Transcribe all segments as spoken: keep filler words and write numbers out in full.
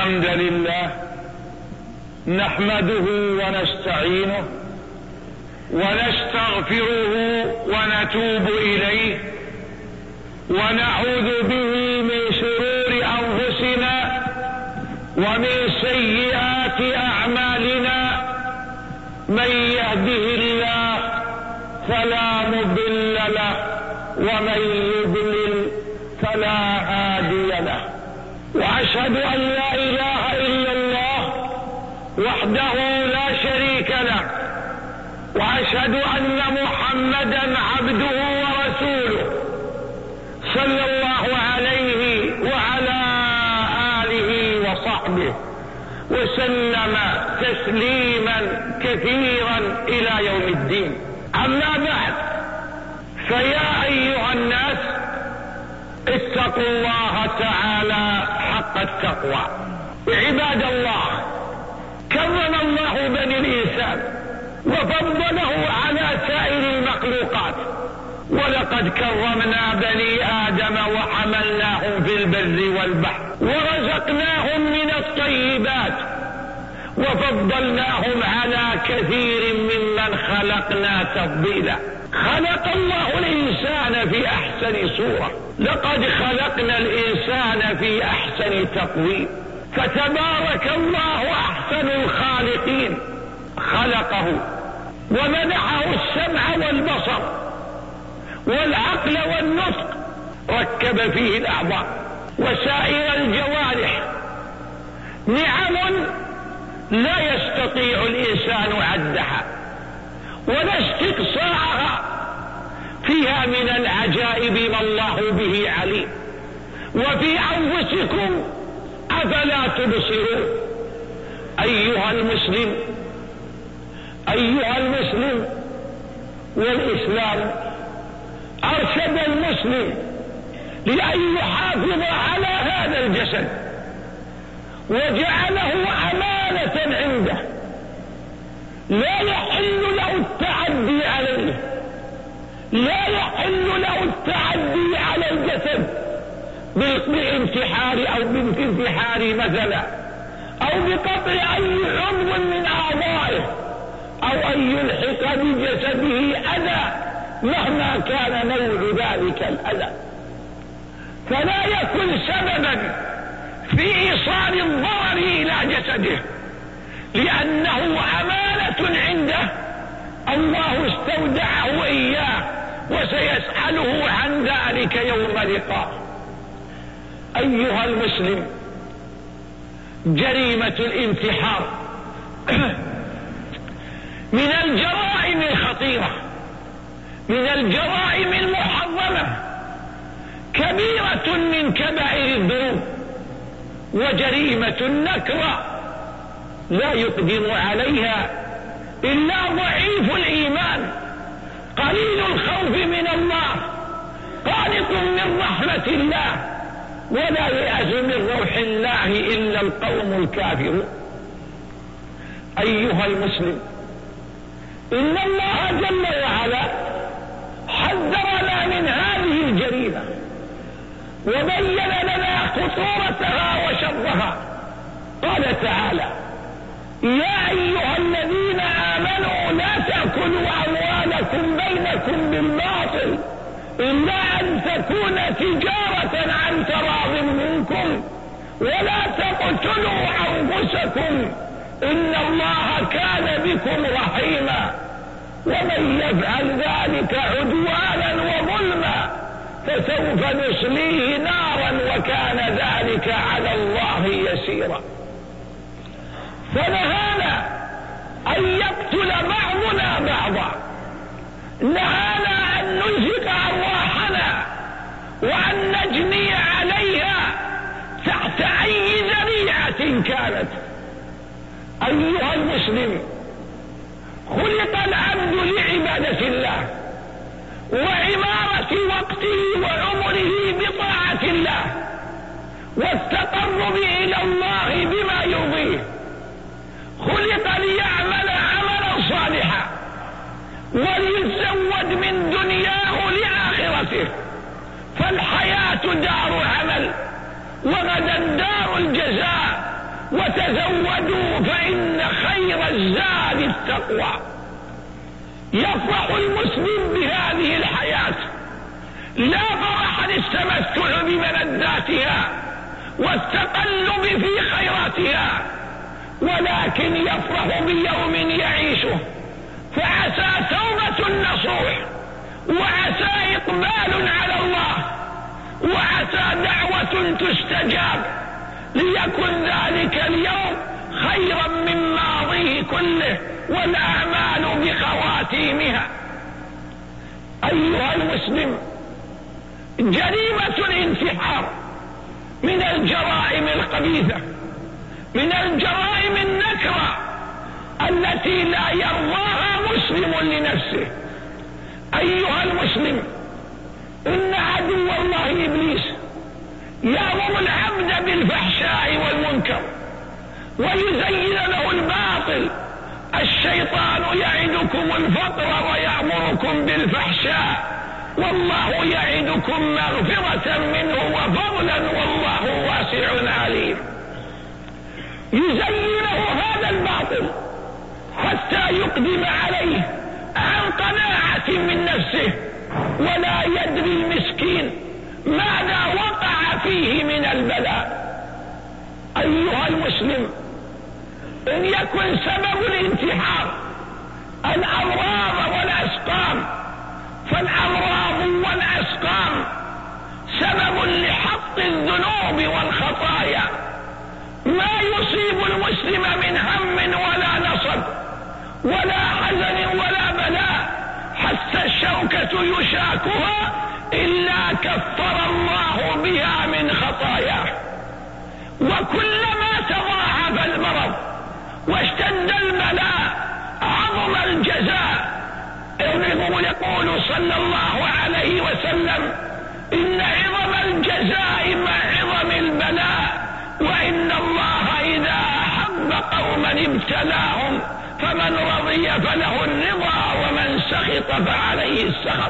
الحمد لله نحمده ونستعينه ونستغفره ونتوب إليه ونعوذ به من شرور أنفسنا ومن سيئات أعمالنا. من يهده الله فلا مضل له ومن يضلل فلا هادي له. وأشهد أن لا إله إلا الله وحده لا شريك له، وأشهد أن محمدا عبده ورسوله صلى الله عليه وعلى آله وصحبه وسلم تسليما كثيرا إلى يوم الدين. أما بعد، فيا أيها الناس اتقوا الله تعالى حق التقوى. عباد الله، كرم الله بني الإنسان وفضله على سائر المخلوقات، ولقد كرمنا بني آدم وحملناهم في البر والبحر ورزقناهم من الطيبات وفضلناهم على كثير ممن خلقنا تفضيلا. خلق الله الإنسان في أحسن صورة، لقد خلقنا الإنسان في أحسن تقويم، فتبارك الله أحسن الخالقين. خلقه ومنحه السمع والبصر والعقل والنطق، ركب فيه الأعضاء وسائر الجوارح، نعم لا يستطيع الإنسان عدها ولا استقصاءها. فيها من العجائب ما الله به عليم. وفي أنفسكم أفلا تبصرون. أيها المسلم أيها المسلم والإسلام أرشد المسلم لأن يحافظ على هذا الجسد وجعله أمانة عنده، لا يحل له التعدي عليه، لا يحل له التعدي على الجسد بالانتحار أو بالانتحار مثلا، أو بقطع أي عضو من أعضائه، أو أن يلحق بجسده أذى مهما كان نوع ذلك الأذى، فلا يكن سببا في إيصال الضرر إلى جسده، لأنه أمانة عنده الله استودعه إياه وسيسأله عن ذلك يوم لقاء. أيها المسلم، جريمة الانتحار من الجرائم الخطيرة، من الجرائم المحرمة، كبيرة من كبائر الذنوب، وجريمة نكرة لا يقدم عليها إلا ضعيف الإيمان قليل الخوف من الله، قانط من رحمة الله، ولا يأس من روح الله إلا القوم الكافرون. أيها المسلم، إن الله جل وعلا حذرنا من هذه الجريمة وبين لنا خطورتها وشرها. قال تعالى: يا أيها الذين آمنوا لا تأكلوا أموالكم بينكم بالباطل إلا أن تكون تجارة عن تراض منكم ولا تقتلوا أنفسكم إن الله كان بكم رحيما ومن يفعل ذلك عدوانا وظلما فسوف نصليه نارا وكان ذلك على الله يسيرا. فنهانا أن يقتل بعضنا بعضا، نهانا أن نزهق أرواحنا وأن نجني عليها تحت أي ذريعة كانت. أيها المسلم، خلق العبد لعبادة الله وعمارة وقته وعمره بطاعة الله والتقرب إلى الله بما يرضيه. خلق ليعمل عملا صالحا وليتزود من دنياه لآخرته، فالحياة دار عمل وغدا دار الجزاء، خير الزاد التقوى. يفرح المسلم بهذه الحياة لا فرحا التمتع بملذاتها والتقلب في خيراتها، ولكن يفرح بيوم يعيشه، فعسى توبة نصوح، وعسى إقبال على الله، وعسى دعوة تستجاب، ليكن ذلك اليوم خيرا من ماضيه كله والأعمال بخواتيمها. أيها المسلم، جريمة الانتحار من الجرائم الخبيثة، من الجرائم النكرة التي لا يرضاها مسلم لنفسه. أيها المسلم، إن عدو الله إبليس يأمر العبد بالفحشاء والمنكر ويزين له الباطل. الشيطان يعدكم الفقر ويأمركم بالفحشاء، والله يعدكم مغفرة منه وفضلا والله واسع عليم. يزين له هذا الباطل حتى يقدم عليه عن قناعة من نفسه، ولا يدري المسكين ماذا وقع فيه من البلاء. أيها المسلم، إن يكن سبب الانتحار الأمراض والأسقام، فالأمراض والأسقام سبب لحط الذنوب والخطايا. ما يصيب المسلم من هم ولا نصب ولا حزن ولا بلاء حتى الشوكة يشاكها إلا كفر الله بها من خطاياه. وكلما تضاعف المرض واشتد البلاء عظم الجزاء. يقول صلى الله عليه وسلم: إن عظم الجزاء مع عظم البلاء، وإن الله إذا أحب قوما ابتلاهم، فمن رضي فله الرضا ومن سخط فعليه السخط.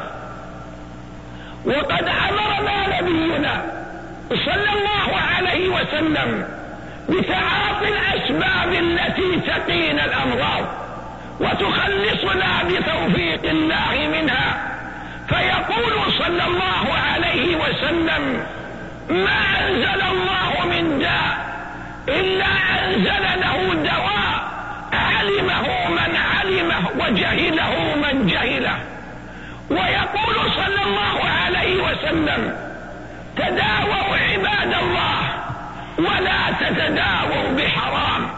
وقد أمرنا نبينا صلى الله عليه وسلم بتعاطي الأسباب التي تقينا الأمراض وتخلصنا بتوفيق الله منها، فيقول صلى الله عليه وسلم: ما أنزل الله من داء إلا أنزل له دواء، علمه من علمه وجهله من جهله. ويقول صلى الله عليه وسلم: تداووا عباد الله ولا تتداووا بحرام.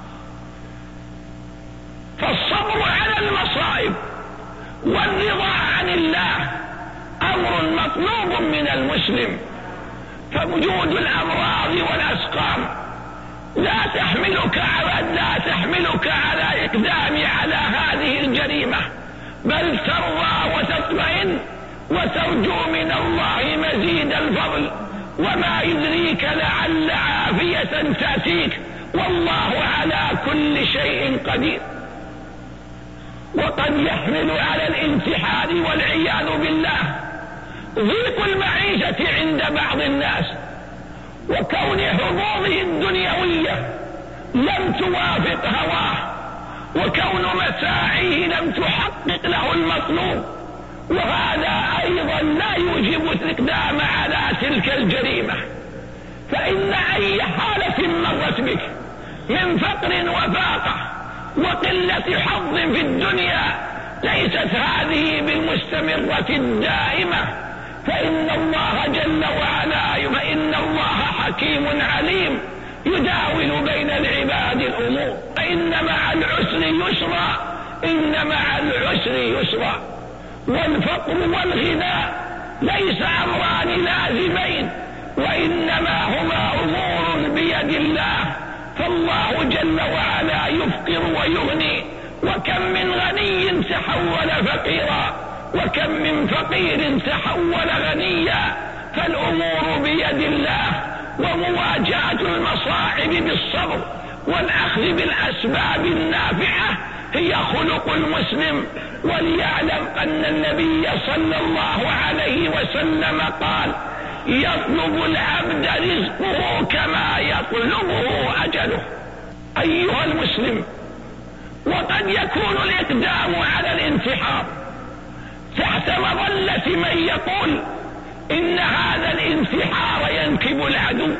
فالصبر على المصائب والرضا عن الله أمر مطلوب من المسلم. فوجود الأمراض والأسقام لا تحملك على لا تحملك على إقدام على هذه الجريمة، بل ترضى وتطمئن وترجو من الله مزيد الفضل. وما يدريك لعل عافية تأتيك، والله على كل شيء قدير. وقد يحمل على الانتحار والعياذ بالله ضيق المعيشة عند بعض الناس، وكون حظوظه الدنيوية لم توافق هواه، وكون متاعه لم تحقق له المطلوب، وهذا أيضا لا يوجب الاقدام على تلك الجريمة. فإن أي حالة مرت بك من فقر وفاقة وقلة حظ في الدنيا ليست هذه بالمستمرة الدائمة، فإن الله جل وعلا فإن الله حكيم عليم يداول بين العباد الأمور. فإن مع العسر يسرا، إن مع العسر يسرا. والفقر والغنى ليس أمران لازمين، وإنما هما أمور بيد الله. فالله جل وعلا يفقر ويغني، وكم من غني تحول فقيرا، وكم من فقير تحول غنيا. فالأمور بيد الله، ومواجهة المصاعب بالصبر والأخذ بالأسباب النافعة هي خلق المسلم. وليعلم أن النبي صلى الله عليه وسلم قال: يطلب العبد رزقه كما يطلبه أجله. أيها المسلم، وقد يكون الإقدام على الانتحار تحت مظلة من يقول إن هذا الانتحار ينكب العدو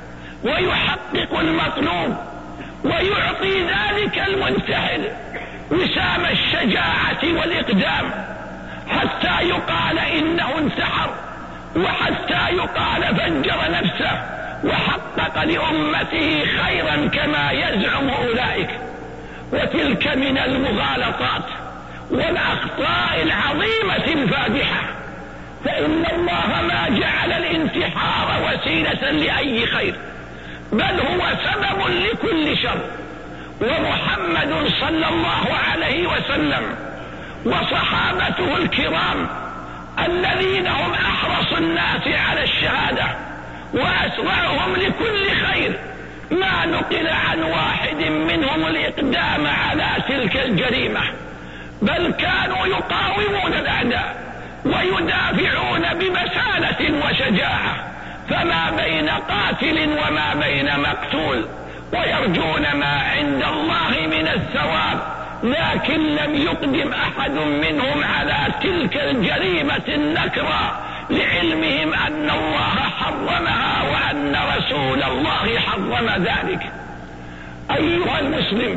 ويحقق المطلوب ويعطي ذلك المنتحر وسام الشجاعة والإقدام حتى يقال إنه انتحر، وحتى يقال فجر نفسه وحقق لأمته خيرا كما يزعم أولئك. وتلك من المغالطات والأخطاء العظيمة الفادحة، فإن الله ما جعل الانتحار وسيلة لأي خير، بل هو سبب لكل شر. ومحمد صلى الله عليه وسلم وصحابته الكرام الذين هم أحرص الناس على الشهادة وأسرعهم لكل خير، ما نقل عن واحد منهم الإقدام على تلك الجريمة، بل كانوا يقاومون الأعداء ويدافعون بمسالة وشجاعة، فما بين قاتل وما بين مقتول، ويرجون ما عند الله من الثواب، لكن لم يقدم أحد منهم على تلك الجريمة النكرة لعلمهم أن الله حرمها وأن رسول الله حرم ذلك. أيها المسلم،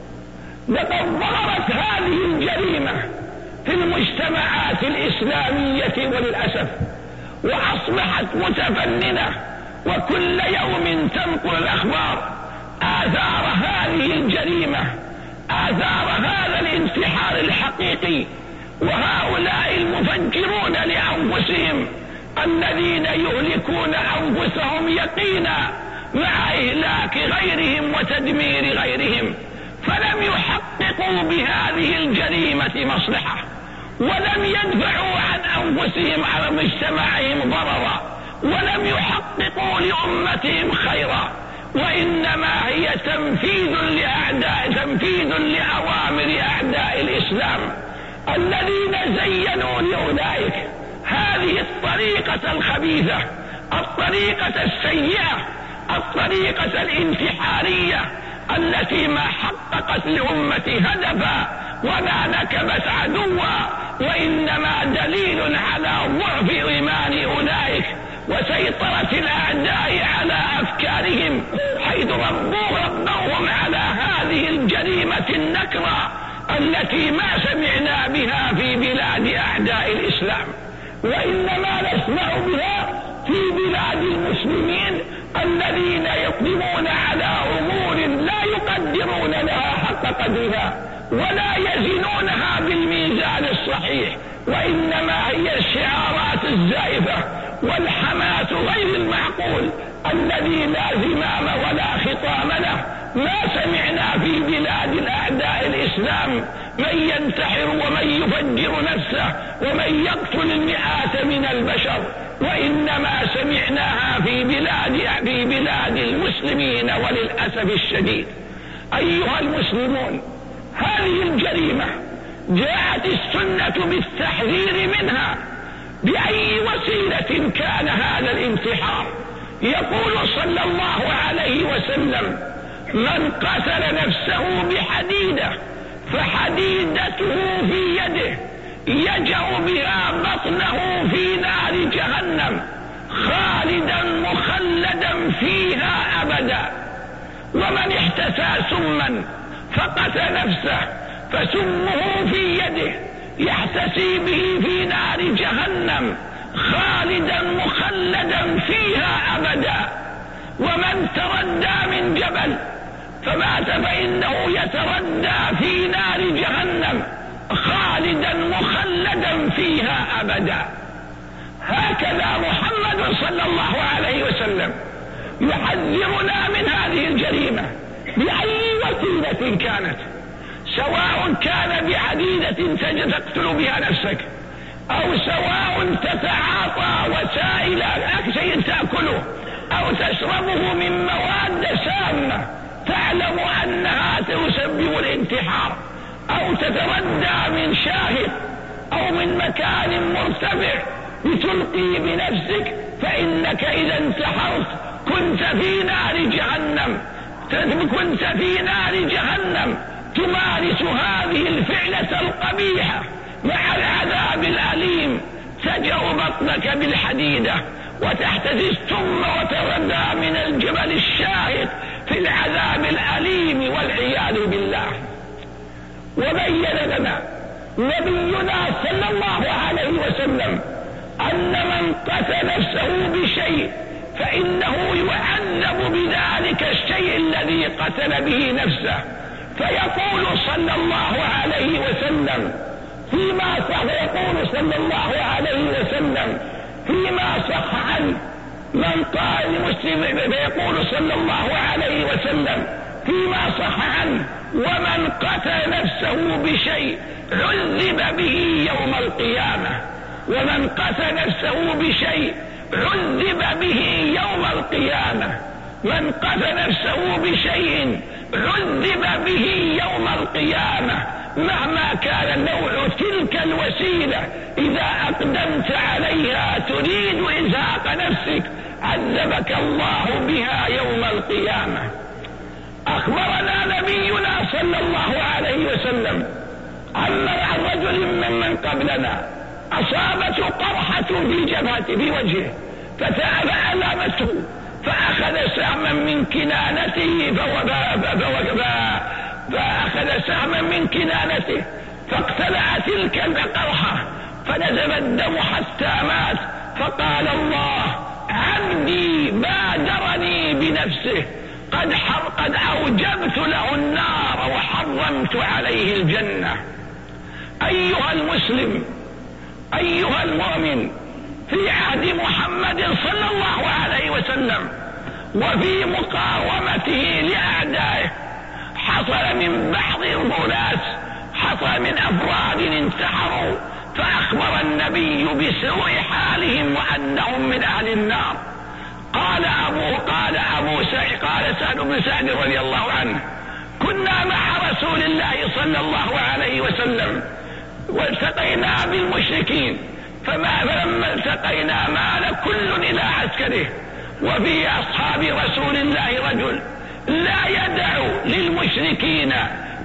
لقد ظهرت هذه الجريمة في المجتمعات الإسلامية وللأسف، وأصبحت متفننة، وكل يوم تنقل الأخبار آثار هذه الجريمة، آثار هذا الانتحار الحقيقي، وهؤلاء المفجرون لأنفسهم الذين يهلكون أنفسهم يقينا مع إهلاك غيرهم وتدمير غيرهم، فلم يحققوا بهذه الجريمة مصلحة، ولم يدفعوا عن أنفسهم على مجتمعهم ضررا، ولم يحققوا لأمتهم خيرا، وإنما هي تنفيذ لأعداء تنفيذ لأوامر أعداء الإسلام الذين زينوا لأولئك هذه الطريقة الخبيثة، الطريقة السيئة، الطريقة الانتحارية التي ما حققت لأمة هدفا ولا نكبت عدوا، وإنما دليل على ضعف إيمان أولئك وسيطرة الأعداء على أفكارهم، حيث ربوا ربوهم على هذه الجريمة النكرة التي ما سمعنا بها في بلاد أعداء الإسلام، وإنما نسمع بها في بلاد المسلمين الذين يقدمون على أمور لا يقدرون لها حق قدرها ولا يزنونها بالميزان الصحيح، وإنما هي الشعارات الزائفة والحماس غير المعقول الذي لا زمام ولا خطام له. ما سمعنا في بلاد الأعداء الإسلام من ينتحر ومن يفجر نفسه ومن يقتل المئات من البشر، وإنما سمعناها في بلاد في بلاد المسلمين وللأسف الشديد. أيها المسلمون، هذه الجريمة جاءت السنة بالتحذير منها بأي وسيلة كان هذا الانتحار. يقول صلى الله عليه وسلم: من قتل نفسه بحديدة فحديدته في يده يجأ بها بطنه في نار جهنم خالدا مخلدا فيها أبدا. ومن احتسى سما فقتل نفسه فسمه في يده يحتسي به في نار جهنم خالدا مخلدا فيها أبدا. ومن تردى من جبل فمات فإنه يتردى في نار جهنم خالدا مخلدا فيها أبدا. هكذا محمد صلى الله عليه وسلم يحذرنا من هذه الجريمة بأي وسيلة كانت، سواء كان بعديدة تقتل بها نفسك، أو سواء تتعاطى وسائل شيء تأكله أو تشربه من مواد سامة تعلم أنها تسبب الانتحار، أو تتردى من شاهد أو من مكان مرتفع لتلقي بنفسك، فإنك إذا انتحرت كنت في نار جهنم كنت في نار جهنم تمارس هذه الفعلة القبيحة مع العذاب الأليم، تجأ بطنك بالحديدة وتحتسي ثم وتردى من الجبل الشاهق في العذاب الأليم والعياذ بالله. وبين لنا نبينا صلى الله عليه وسلم أن من قتل نفسه بشيء فإنه يعذب بذلك الشيء الذي قتل به نفسه. فيقول صلى الله عليه وسلم فيما صح يقول صلى الله عليه وسلم فيما صح عنه من قال مسلم، فيقول صلى الله عليه وسلم فيما صح عنه: ومن قتل نفسه بشيء عذب به يوم القيامة. ومن قتل نفسه بشيء عذب به يوم القيامة. من قتل نفسه بشيء عذب به يوم القيامة، مهما كان نوع تلك الوسيلة. إذا أقدمت عليها تريد إزهاق نفسك عذبك الله بها يوم القيامة. أخبرنا نبينا صلى الله عليه وسلم عن رجل ممن قبلنا أصابته قرحة في جبهته في وجهه فألمته، فأخذ سهما من كنانته فأخذ سهما من كنانته فاقتلع تلك القرحة فنزل الدم حتى مات. فقال الله: عبدي بادرني بنفسه، قد قد أوجبت له النار وحرمت عليه الجنة. أيها المسلم، أيها المؤمن، في عهد محمد صلى الله عليه وسلم وفي مقاومته لأعدائه حصل من بعض الغلاة، حصل من أفراد انتحروا، فأخبر النبي بسوء حالهم وأنهم من أهل النار. قال أبو قال أبو سعيد قال سعد بن سعد رضي الله عنه: كنا مع رسول الله صلى الله عليه وسلم والتقينا بالمشركين، فما فلما التقينا مال كل إلى عسكره، وفي أصحاب رسول الله رجل لا يدع للمشركين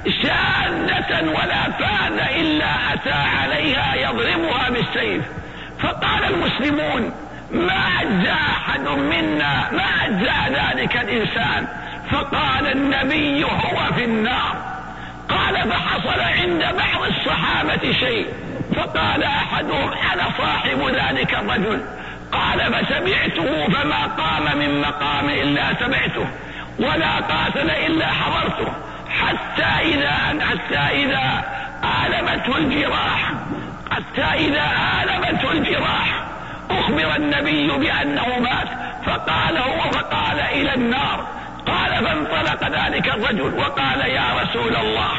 شاذة ولا فاذة إلا أتى عليها يضربها بالسيف. فقال المسلمون: ما أجزى أحد منا، ما أجزى ذلك الإنسان. فقال النبي: هو في النار. قال: فحصل عند بعض الصحابة شيء، فقال أحدهم: أنا صاحب ذلك الرجل. قال: فسمعته فما قام من مقام إلا سمعته، ولا قاتل إلا حضرته، حتى إذا حتى إذا آلمته الجراح حتى إذا آلمته الجراح أخبر النبي بأنه مات، فقال هو فقال إلى النار. قال: فانطلق ذلك الرجل وقال: يا رسول الله،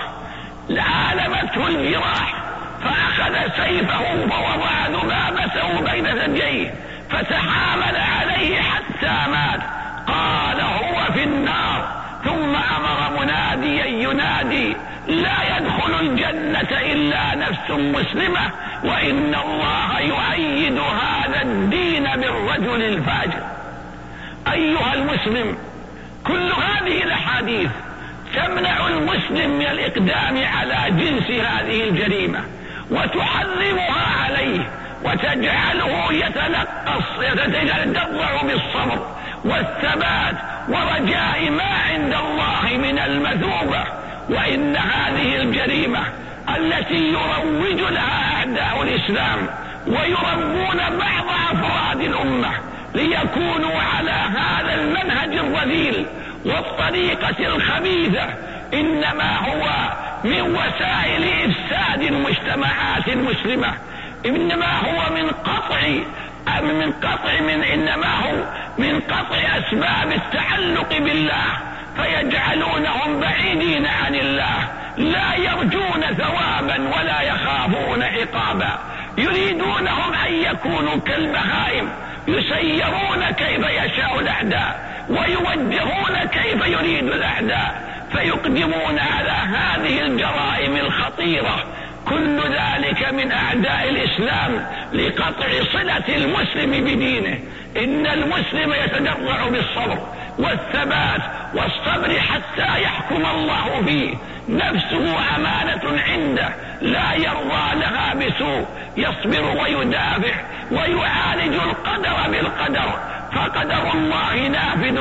آلمته الجراح، فأخذ سيفه فوضع ذبابته بين ثدييه فتحامل عليه حتى مات. قال: هو في النار. ثم أمر مناديا ينادي: لا يدخل الجنة إلا نفس مسلمة، وإن الله يؤيد هذا الدين بالرجل الفاجر. أيها المسلم، كل هذه الأحاديث تمنع المسلم من الإقدام على جنس هذه الجريمة وتحرمها عليه وتجعله يتلقص يتدرع بالصبر والثبات ورجاء ما عند الله من المثوبة. وإن هذه الجريمة التي يروج لها أعداء الإسلام ويربون بعض أفراد الأمة ليكونوا على هذا المنهج الرذيل والطريقة الخبيثة، إنما هو من وسائل إفساد المجتمعات المسلمة، إنما هو من قطع من قطع من إنما هو من قطع أسباب التعلق بالله، فيجعلونهم بعيدين عن الله، لا يرجون ثوابا ولا يخافون عقابا، يريدونهم أن يكونوا كالبهائم، يسيرون كيف يشاء الأعداء ويوجهون كيف يريد الأعداء، فيقدمون على هذه الجرائم الخطيرة. كل ذلك من أعداء الإسلام لقطع صلة المسلم بدينه. إن المسلم يتدرع بالصبر والثبات والصبر حتى يحكم الله فيه. نفسه أمانة عنده لا يرضى لها بسوء، يصبر ويدافع ويعالج القدر بالقدر، فقدر الله نافذ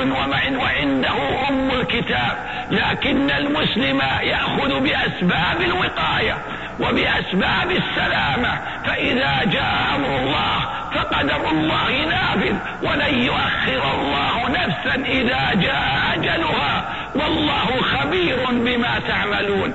وعنده أم الكتاب. لكن المسلم يأخذ بأسباب الوقاية وبأسباب السلامة، فإذا جاء أمر الله فقدر الله نافذ، ولن يؤخر الله نفسا إذا جاء أجلها، والله خبير بما تعملون.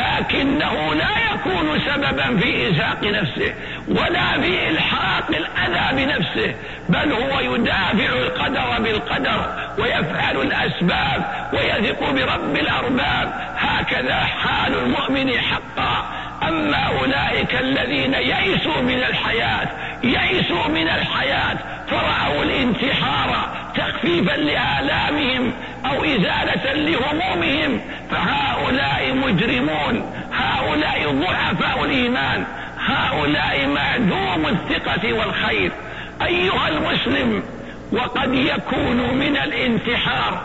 لكنه لا يكون سببا في إزهاق نفسه ولا في إلحاق الأذى بنفسه، بل هو يدافع القدر بالقدر ويفعل الأسباب ويثق برب الأرباب. هكذا حال المؤمن حقا. أما أولئك الذين يئسوا من الحياة يئسوا من الحياة فرأوا الانتحار تخفيفا لآلامهم أو إزالة لهمومهم، فهؤلاء مجرمون، هؤلاء ضعفاء الإيمان، هؤلاء معدوم الثقة والخير. أيها المسلم، وقد يكون من الانتحار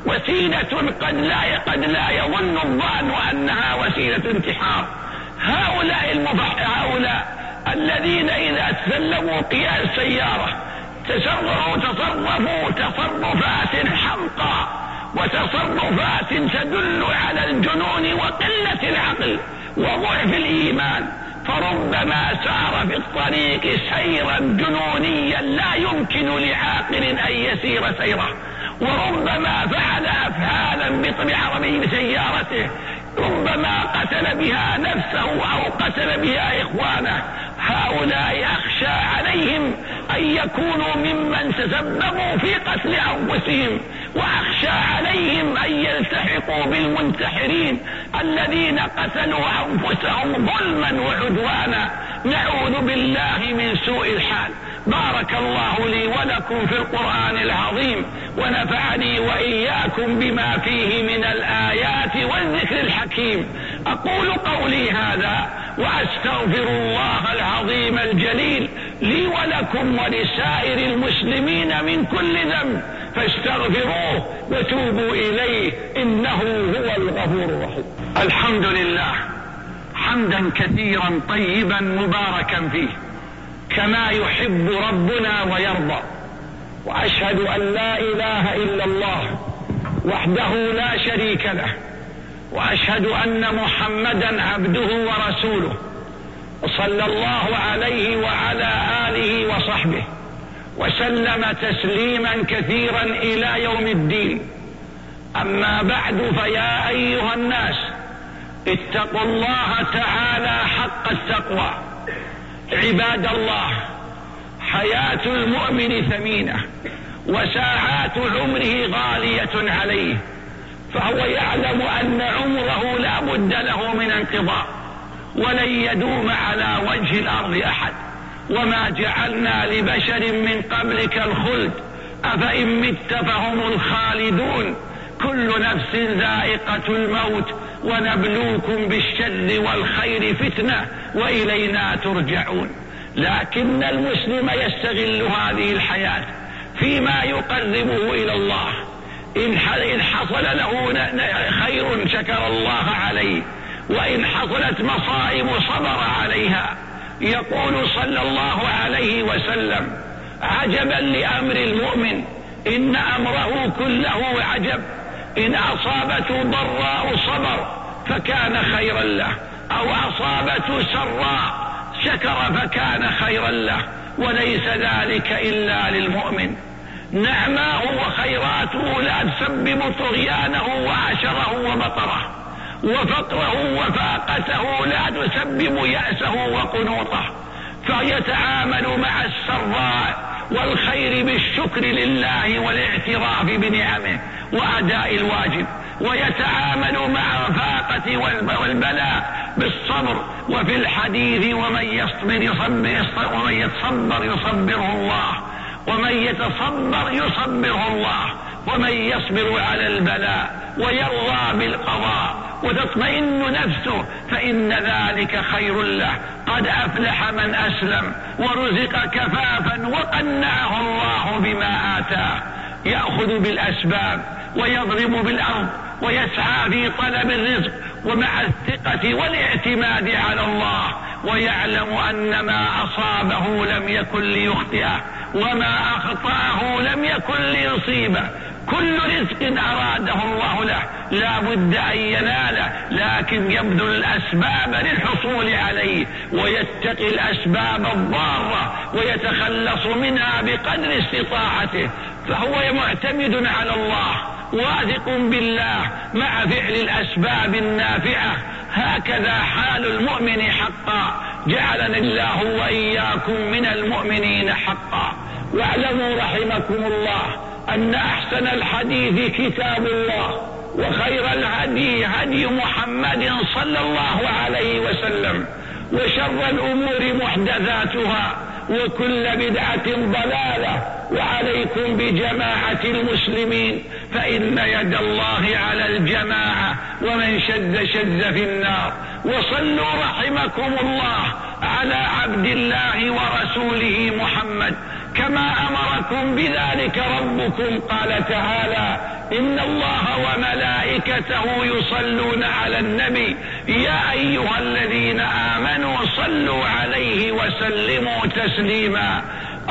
وسيلة قد لا قد لا يظن الظان أنها وسيلة انتحار. هؤلاء المبح هؤلاء الذين إذا تسلموا قيادة السيارة تصرفوا تصرفوا تصرفات حمقى وتصرفات تدل على الجنون وقلة العقل وضعف الإيمان، فربما سار في الطريق سيرا جنونيا لا يمكن لعاقل أن يسير سيره، وربما فعل أفعالا بعربي بسيارته ربما قتل بها نفسه أو قتل بها إخوانه. هؤلاء أخشى عليهم أن يكونوا ممن تسببوا في قتل أنفسهم، وأخشى عليهم أن يلتحقوا بالمنتحرين الذين قتلوا أنفسهم ظلما وعدوانا. نعوذ بالله من سوء الحال. بارك الله لي ولكم في القرآن العظيم، ونفعني وإياكم بما فيه من الآيات والذكر الحكيم. أقول قولي هذا وأستغفر الله العظيم الجليل لي ولكم ولسائر المسلمين من كل ذنب، فاستغفروه وتوبوا إليه إنه هو الغفور الرحيم. الحمد لله حمدا كثيرا طيبا مباركا فيه كما يحب ربنا ويرضى، وأشهد أن لا إله إلا الله وحده لا شريك له، وأشهد أن محمدا عبده ورسوله صلى الله عليه وعلى آله وصحبه وسلم تسليما كثيرا إلى يوم الدين. أما بعد، فيا أيها الناس اتقوا الله تعالى حق التقوى. عباد الله، حياة المؤمن ثمينة وساعات عمره غالية عليه، فهو يعلم أن عمره لا بد له من انقضاء ولن يدوم على وجه الأرض أحد، وما جعلنا لبشر من قبلك الخلد أفإن مت فهم الخالدون، كل نفس ذائقة الموت ونبلوكم بالشر والخير فتنة وإلينا ترجعون. لكن المسلم يستغل هذه الحياة فيما يقربه إلى الله. إن حصل له خير شكر الله عليه، وإن حصلت مصائب صبر عليها. يقول صلى الله عليه وسلم: عجبا لأمر المؤمن إن أمره كله عجب، إن أصابته ضراء صبر فكان خيرا له، أو أصابته سراء شكر فكان خيرا له، وليس ذلك إلا للمؤمن. نعماه وخيراته لا تسبب طغيانه وعشره ومطره، وفقره وفاقته لا تسبب يأسه وقنوطه، فيتعامل مع السراء والخير بالشكر لله والاعتراف بنعمه وأداء الواجب، ويتعامل مع الفاقة والبلاء بالصبر. وفي الحديث: ومن يصبر يصبر ومن يتصبر يصبره الله، ومن يتصبر يصبره الله، ومن يصبر على البلاء ويرضى بالقضاء وتطمئن نفسه فإن ذلك خير له. قد أفلح من أسلم ورزق كفافا وقنعه الله بما آتاه. يأخذ بالأسباب ويضرب بالأرض ويسعى في طلب الرزق ومع الثقة والاعتماد على الله، ويعلم أن ما أصابه لم يكن ليخطئه وما أخطأه لم يكن ليصيبه. كل رزق أراده الله له لا بد أن يناله، لكن يبذل الأسباب للحصول عليه ويتقي الأسباب الضارة ويتخلص منها بقدر استطاعته، فهو معتمد على الله واثق بالله مع فعل الأسباب النافعة. هكذا حال المؤمن حقا، جعلنا الله وإياكم من المؤمنين حقا. واعلموا رحمكم الله أن أحسن الحديث كتاب الله، وخير الهدي هدي محمد صلى الله عليه وسلم، وشر الأمور محدثاتها، وكل بدعة ضلالة. وعليكم بجماعة المسلمين، فإن يد الله على الجماعة، ومن شد شد في النار. وصلوا رحمكم الله على عبد الله ورسوله محمد كما أمركم بذلك ربكم. قال تعالى: إن الله وملائكته يصلون على النبي يا أيها الذين آمنوا صلوا عليه وسلموا تسليما.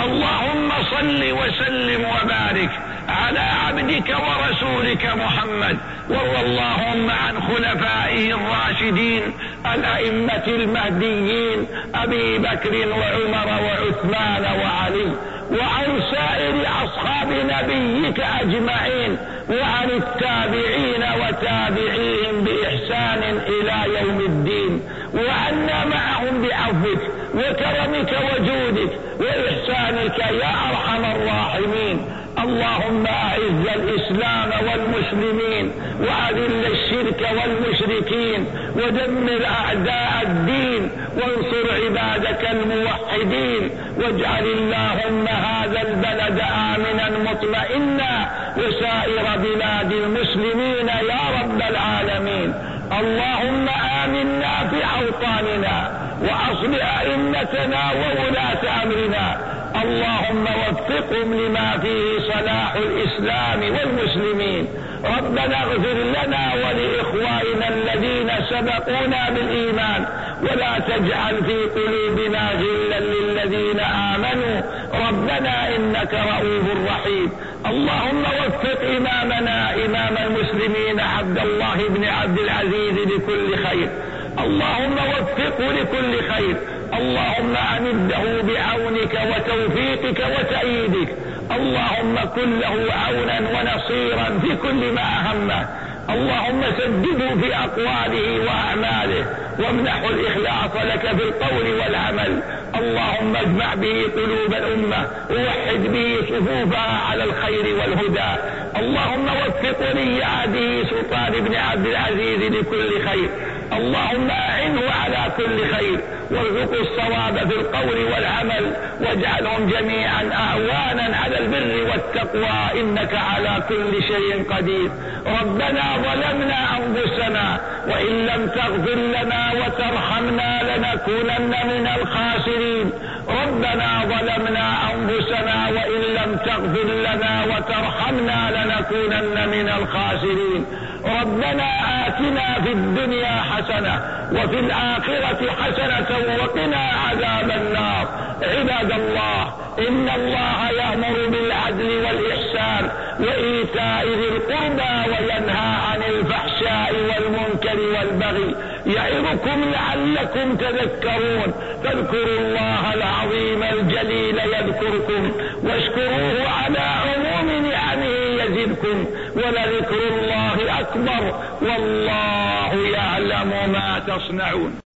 اللهم صل وسلم وبارك على عبدك ورسولك محمد، وارض اللهم عن خلفائه الراشدين الأئمة المهديين أبي بكر وعمر وعثمان وعلي، وعن سائر أصحاب نبيك أجمعين، وعن التابعين وتابعيهم بإحسان إلى يوم الدين، وعنا معهم بعفوك وكرمك وجودك وإحسانك يا أرحم الراحمين. اللهم أعز الإسلام والمسلمين، وأذل الشرك والمشركين، ودمر أعداء الدين، وانصر عبادك الموحدين، واجعل اللهم هذا البلد آمنا مطمئنا، وسائر بلاد المسلمين يا رب العالمين. اللهم آمنا في أوطاننا، وأصلح أئمتنا وولاة أمرنا. اللهم وفقهم لما فيه صلاح الإسلام والمسلمين. ربنا اغفر لنا ولإخواننا الذين سبقونا بالإيمان، ولا تجعل في قلوبنا غلا للذين آمنوا ربنا إنك رؤوف رحيم. اللهم وفق إمامنا إمام المسلمين عبد الله بن عبد العزيز لكل خير، اللهم وفقه لكل خير. اللهم أمده بعونك وتوفيقك وتأييدك. اللهم كن له عونا ونصيرا في كل ما أهمه. اللهم سدده في أقواله وأعماله، وامنحه الإخلاص لك في القول والعمل. اللهم اجمع به قلوب الأمة، ووحد به صفوفها على الخير والهدى. اللهم وفق ولي عهده سلطان بن عبد العزيز لكل خير. اللهم أعنه على كل خير، وارزقه الصواب في القول والعمل، واجعلهم جميعا أعوانا على البر والتقوى إنك على كل شيء قدير. ربنا ظلمنا أنفسنا، وإن لم تغفر لنا وترحمنا لنكونن من الخاسرين. ربنا ظلمنا أنفسنا، وإن لم تغفر لنا وترحمنا لنكونن من الخاسرين. ربنا آتنا في الدنيا حسنة، وفي الآخرة حسنة، وقنا عذاب النار. عباد الله، إن الله يأمر بالعدل والإحسان وإيتاء ذي القربى، وينهى عن الفحشاء والمنكر والبغي، يعظكم لعلكم تذكرون. فاذكروا الله العظيم الجليل يذكركم، واشكروه على عموم نعمه يزدكم، ولذكر الله أكبر، والله يعلم ما تصنعون.